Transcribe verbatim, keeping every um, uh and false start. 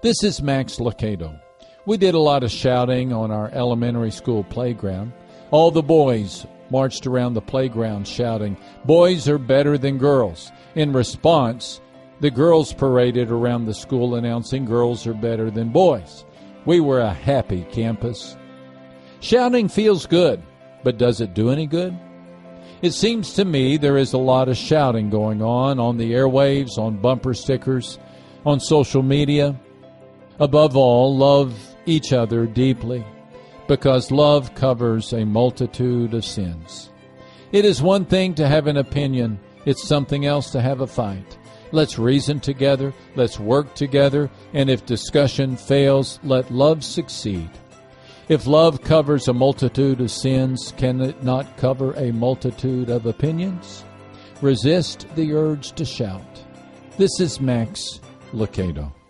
This is Max Lucado. We did a lot of shouting on our elementary school playground. All the boys marched around the playground shouting, "Boys are better than girls." In response, the girls paraded around the school announcing girls are better than boys. We were a happy campus. Shouting feels good, but does it do any good? It seems to me there is a lot of shouting going on on the airwaves, on bumper stickers, on social media. Above all, love each other deeply, because love covers a multitude of sins. It is one thing to have an opinion. It's something else to have a fight. Let's reason together. Let's work together. And if discussion fails, let love succeed. If love covers a multitude of sins, can it not cover a multitude of opinions? Resist the urge to shout. This is Max Lucado.